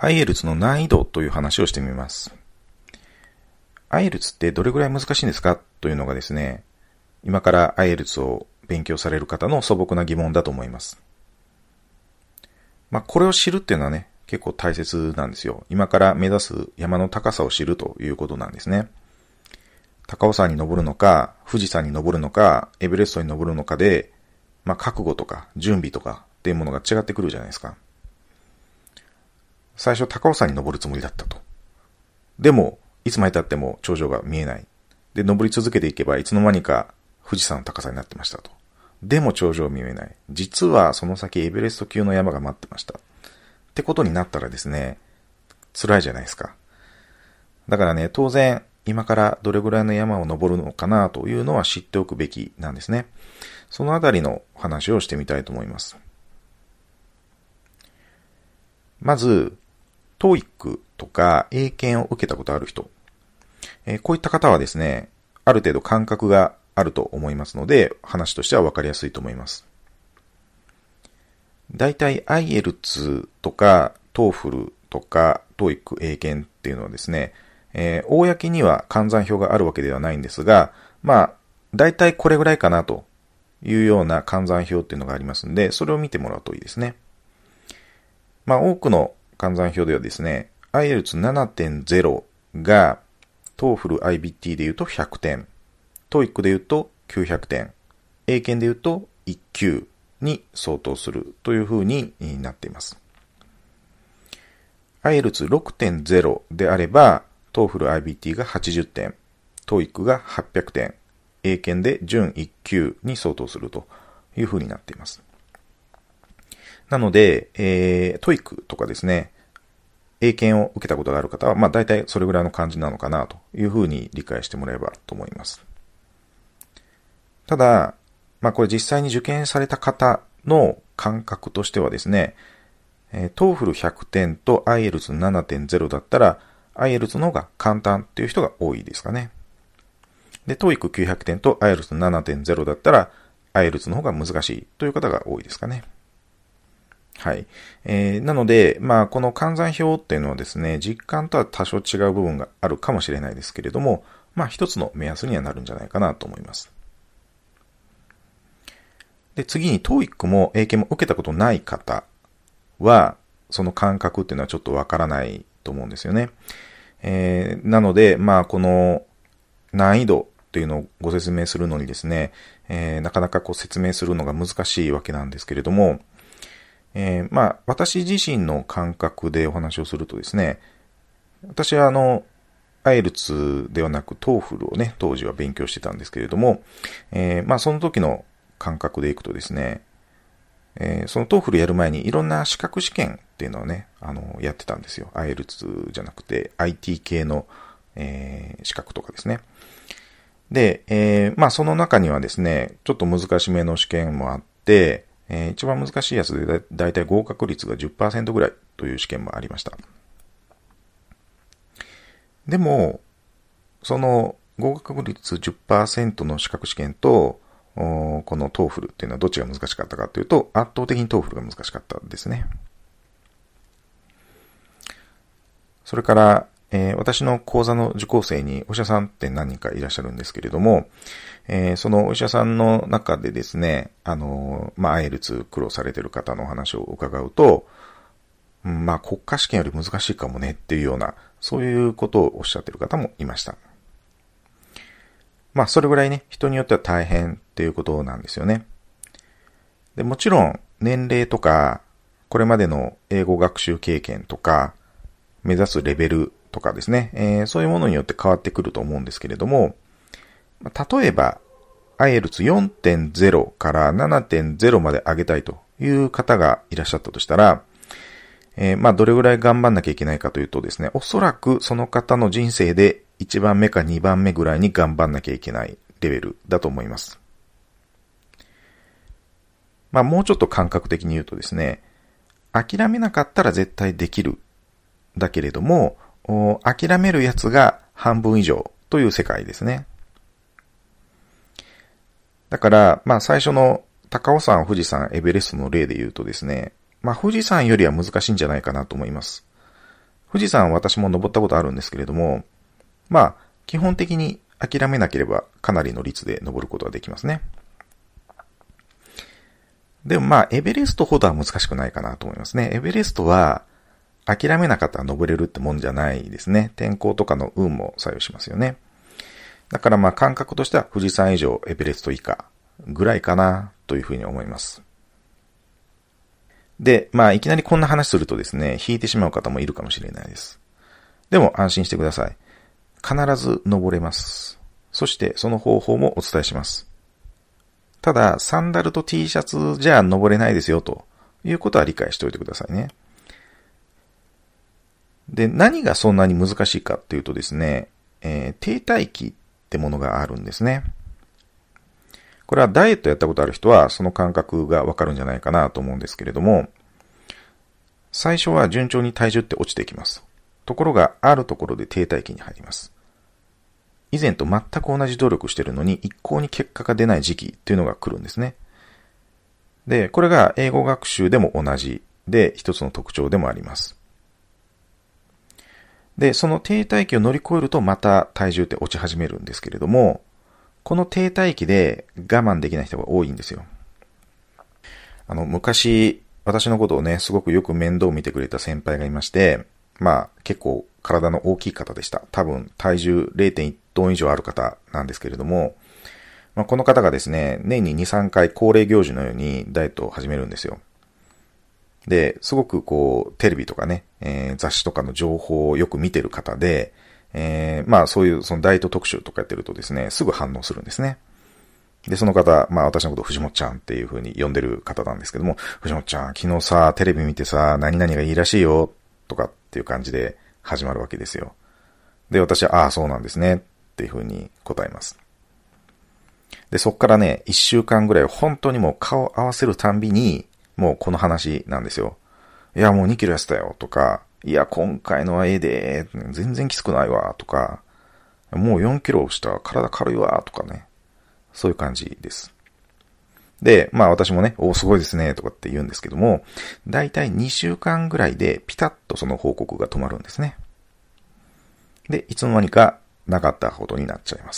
IELTS の難易度という話をしてみます。IELTS ってどれぐらい難しいんですかというのがですね、今から IELTS を勉強される方の素朴な疑問だと思います。これを知るっていうのはね、結構大切なんですよ。今から目指す山の高さを知るということなんですね。高尾山に登るのか、富士山に登るのか、エベレストに登るのかで、覚悟とか準備とかっていうものが違ってくるじゃないですか。最初高尾山に登るつもりだったと。でも、いつまで経っても頂上が見えない。で、登り続けていけばいつの間にか富士山の高さになってましたと。でも頂上見えない。実はその先エベレスト級の山が待ってました。ってことになったらですね、辛いじゃないですか。だからね、当然、今からどれぐらいの山を登るのかなというのは知っておくべきなんですね。そのあたりの話をしてみたいと思います。まず、TOEIC とか英検を受けたことある人。こういった方はですね、ある程度感覚があると思いますので、話としては分かりやすいと思います。だいたい IELTS とか TOEFL とか TOEIC 英検っていうのはですね、公には換算表があるわけではないんですが、だいたいこれぐらいかなというような換算表っていうのがありますんで、それを見てもらうといいですね。多くの換算表ではですね、IELTS 7.0 が TOEFL IBT で言うと100点、TOEIC で言うと900点、英検で言うと1級に相当するというふうになっています。IELTS 6.0 であれば、TOEFL IBT が80点、TOEIC が800点、英検で準1級に相当するというふうになっています。なので、TOEIC とかですね、英検を受けたことがある方は、だいたいそれぐらいの感じなのかなというふうに理解してもらえばと思います。ただ、これ実際に受験された方の感覚としてはですね、TOEFL 100点と IELTS 7.0 だったら、IELTS の方が簡単っていう人が多いですかね。で、TOEIC 900点と IELTS 7.0 だったら、IELTS の方が難しいという方が多いですかね。はい。なので、この換算表っていうのはですね、実感とは多少違う部分があるかもしれないですけれども、一つの目安にはなるんじゃないかなと思います。で、次に TOEIC も英検も受けたことない方は、その感覚っていうのはちょっとわからないと思うんですよね。なので、この難易度っていうのをご説明するのにですね、なかなか説明するのが難しいわけなんですけれども、私自身の感覚でお話をするとですね、私はIELTS ではなく TOEFL をね、当時は勉強してたんですけれども、その時の感覚でいくとですね、その TOEFL やる前にいろんな資格試験っていうのをね、やってたんですよ。IELTS じゃなくて IT 系の、資格とかですね。で、その中にはですね、ちょっと難しめの試験もあって、一番難しいやつでだいたい合格率が 10% ぐらいという試験もありました。でも、その合格率 10% の資格試験と、この TOEFL っていうのはどっちが難しかったかというと、圧倒的に TOEFL が難しかったですね。それから、私の講座の受講生にお医者さんって何人かいらっしゃるんですけれども、そのお医者さんの中でですね、IELTS 苦労されている方のお話を伺うと、国家試験より難しいかもねっていうような、そういうことをおっしゃっている方もいました。それぐらいね、人によっては大変っていうことなんですよね。で、もちろん、年齢とか、これまでの英語学習経験とか、目指すレベルとかですね、そういうものによって変わってくると思うんですけれども、例えば、IELTS 4.0 から 7.0 まで上げたいという方がいらっしゃったとしたら、どれぐらい頑張んなきゃいけないかというとですね、おそらくその方の人生で1番目か2番目ぐらいに頑張んなきゃいけないレベルだと思います。もうちょっと感覚的に言うとですね、諦めなかったら絶対できる。だけれども、諦めるやつが半分以上という世界ですね。だから、最初の高尾山、富士山、エベレストの例で言うとですね、富士山よりは難しいんじゃないかなと思います。 富士山は私も登ったことあるんですけれども、まあ、基本的に諦めなければかなりの率で登ることができますね。でもまあ、エベレストほどは難しくないかなと思いますね。エベレストは、諦めなかったら登れるってもんじゃないですね。天候とかの運も作用しますよね。だからまあ感覚としては富士山以上エベレスト以下ぐらいかなというふうに思います。で、まあいきなりこんな話するとですね、引いてしまう方もいるかもしれないです。でも安心してください。必ず登れます。そしてその方法もお伝えします。ただ、サンダルと T シャツじゃ登れないですよということは理解しておいてくださいね。で、何がそんなに難しいかっていうとですね、停滞期ってものがあるんですね。これはダイエットやったことある人はその感覚がわかるんじゃないかなと思うんですけれども、最初は順調に体重って落ちていきます。ところがあるところで停滞期に入ります。以前と全く同じ努力しているのに一向に結果が出ない時期っていうのが来るんですね。で、これが英語学習でも同じで一つの特徴でもあります。で、その停滞期を乗り越えるとまた体重って落ち始めるんですけれども、この停滞期で我慢できない人が多いんですよ。昔、私のことをね、すごくよく面倒を見てくれた先輩がいまして、まあ、結構体の大きい方でした。多分、体重 0.1 トン以上ある方なんですけれども、まあ、この方がですね、年に2、3回恒例行事のようにダイエットを始めるんですよ。で、すごくこう、テレビとかね、雑誌とかの情報をよく見てる方で、まあそういうそのダイエット特集とかやってるとですね、すぐ反応するんですね。で、その方、まあ私のことを藤本ちゃんっていう風に呼んでる方なんですけども、藤本ちゃん、昨日さ、テレビ見てさ、何々がいいらしいよ、とかっていう感じで始まるわけですよ。で、私は、ああ、そうなんですね、っていう風に答えます。で、そっからね、1週間ぐらい本当にもう顔合わせるたんびに、もうこの話なんですよ。いや、もう2キロ痩せたよ、とか、いや、今回のはええで、全然きつくないわ、とか、もう4キロした体軽いわ、とかね。そういう感じです。で、まあ私もね、お、すごいですね、とかって言うんですけども、だいたい2週間ぐらいでピタッとその報告が止まるんですね。で、いつの間にかなかったことになっちゃいます。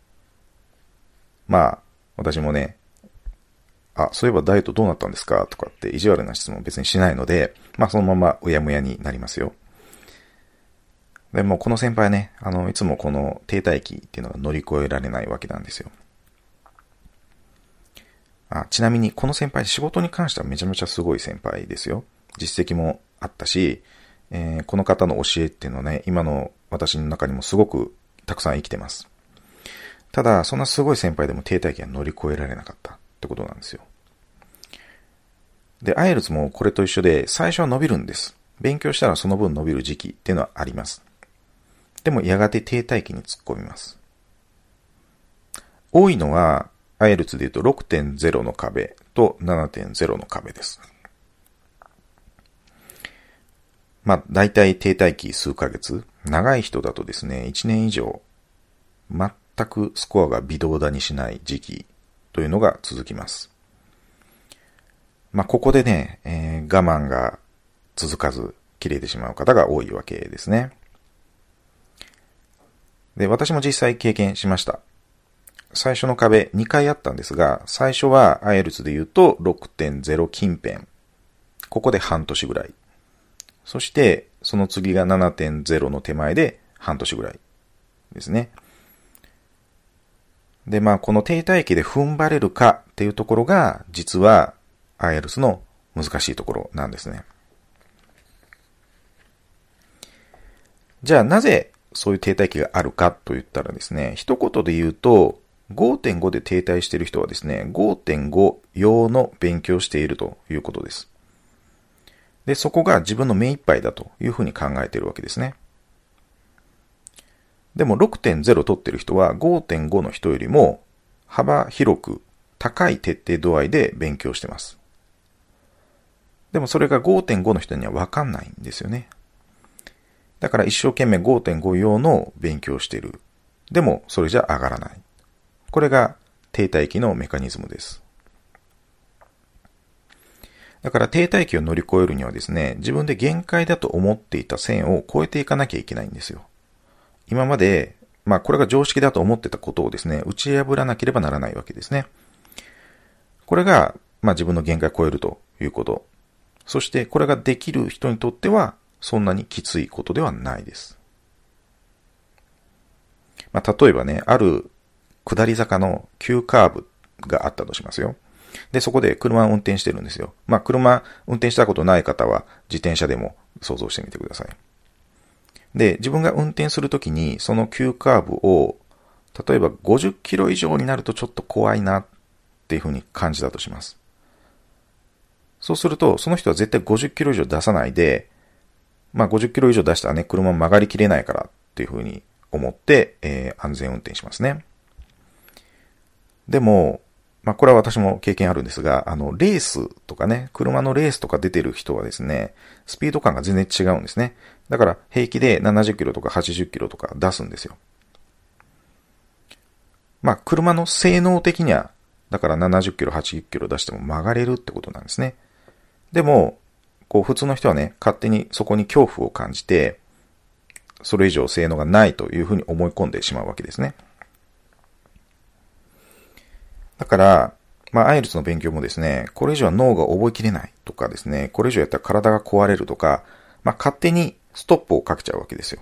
まあ、私もね、あ、そういえばダイエットどうなったんですかとかって意地悪な質問別にしないので、まあそのままうやむやになりますよ。でもこの先輩はね、いつもこの停滞期っていうのが乗り越えられないわけなんですよ。ちなみにこの先輩仕事に関してはめちゃめちゃすごい先輩ですよ。実績もあったし、この方の教えっていうのはね、今の私の中にもすごくたくさん生きてます。ただ、そんなすごい先輩でも停滞期は乗り越えられなかったってことなんですよ。で、アイエルツもこれと一緒で最初は伸びるんです。勉強したらその分伸びる時期っていうのはあります。でもやがて停滞期に突っ込みます。多いのは、アイエルツで言うと 6.0 の壁と 7.0 の壁です。まあ、だいたい停滞期数ヶ月、長い人だとですね、1年以上、全くスコアが微動だにしない時期というのが続きます。まあ、ここでね、我慢が続かず切れてしまう方が多いわけですね。で、私も実際経験しました。最初の壁2回あったんですが、最初は IELTS で言うと 6.0 近辺。ここで半年ぐらい。そして、その次が 7.0 の手前で半年ぐらいですね。で、まあ、この停滞期で踏ん張れるかっていうところが、実は IELTS の難しいところなんですね。じゃあ、なぜそういう停滞期があるかと言ったらですね、一言で言うと、5.5 で停滞している人はですね、5.5 用の勉強をしているということです。で、そこが自分の目いっぱいだというふうに考えているわけですね。でも 6.0 取っている人は 5.5 の人よりも幅広く高い徹底度合いで勉強しています。でもそれが 5.5 の人には分かんないんですよね。だから一生懸命 5.5 用の勉強をしている。でもそれじゃ上がらない。これが停滞期のメカニズムです。 だから停滞期を乗り越えるにはですね、自分で限界だと思っていた線を越えていかなきゃいけないんですよ。今まで、これが常識だと思ってたことをですね、打ち破らなければならないわけですね。これが、自分の限界を超えるということ。そして、これができる人にとっては、そんなにきついことではないです。例えばね、ある下り坂の急カーブがあったとしますよ。で、そこで車を運転してるんですよ。車運転したことない方は自転車でも想像してみてください。で、自分が運転するときにその急カーブを、例えば50キロ以上になるとちょっと怖いなっていうふうに感じたとします。そうすると、その人は絶対50キロ以上出さないで、50キロ以上出したらね、車曲がりきれないからっていうふうに思って、安全運転しますね。でも、これは私も経験あるんですが、レースとかね、車のレースとか出てる人はですね、スピード感が全然違うんですね。だから平気で70キロとか80キロとか出すんですよ。車の性能的には、だから70キロ、80キロ出しても曲がれるってことなんですね。でも、普通の人はね、勝手にそこに恐怖を感じて、それ以上性能がないというふうに思い込んでしまうわけですね。だから、アイエルツの勉強もですね、これ以上は脳が覚えきれないとかですね、これ以上やったら体が壊れるとか、勝手にストップをかけちゃうわけですよ。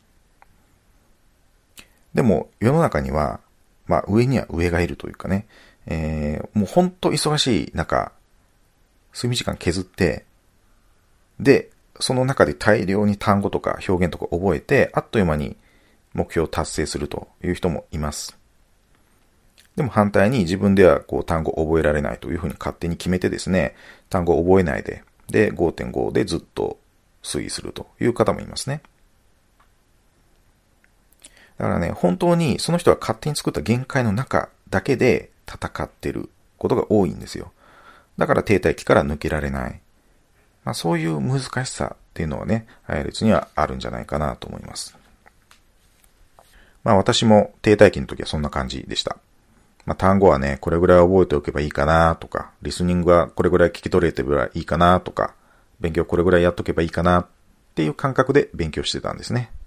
でも、世の中には、上には上がいるというかね、もうほんと忙しい中、睡眠時間削って、で、その中で大量に単語とか表現とか覚えて、あっという間に目標を達成するという人もいます。でも反対に自分では単語を覚えられないというふうに勝手に決めてですね、単語を覚えないで、で 5.5 でずっと推移するという方もいますね。だからね、本当にその人は勝手に作った限界の中だけで戦ってることが多いんですよ。だから停滞期から抜けられない。そういう難しさっていうのはね、配列にはあるんじゃないかなと思います。私も停滞期の時はそんな感じでした。単語はね、これぐらい覚えておけばいいかなとか、リスニングはこれぐらい聞き取れてればいいかなとか、勉強これぐらいやっとけばいいかなっていう感覚で勉強してたんですね。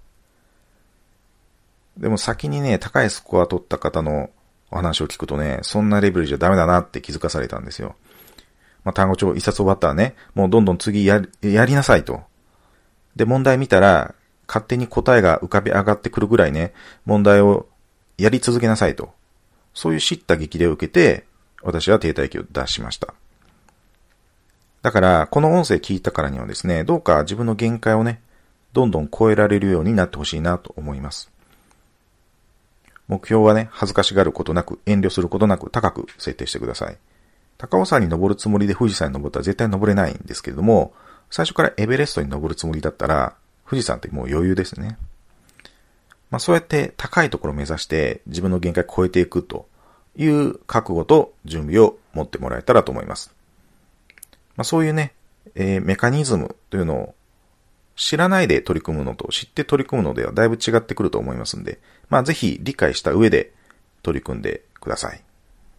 でも先にね、高いスコア取った方のお話を聞くとね、そんなレベルじゃダメだなって気づかされたんですよ。単語帳一冊終わったらね、もうどんどん次やりなさいと。で、問題見たら、勝手に答えが浮かび上がってくるぐらいね、問題をやり続けなさいと。そういう叱咤激励を受けて、私は停滞期を脱しました。だから、この音声聞いたからにはですね、どうか自分の限界をね、どんどん超えられるようになってほしいなと思います。目標はね、恥ずかしがることなく、遠慮することなく高く設定してください。高尾山に登るつもりで富士山に登ったら絶対登れないんですけれども、最初からエベレストに登るつもりだったら、富士山ってもう余裕ですね。そうやって高いところを目指して自分の限界を超えていくという覚悟と準備を持ってもらえたらと思います。そういうね、メカニズムというのを知らないで取り組むのと知って取り組むのではだいぶ違ってくると思いますんで、ぜひ理解した上で取り組んでください。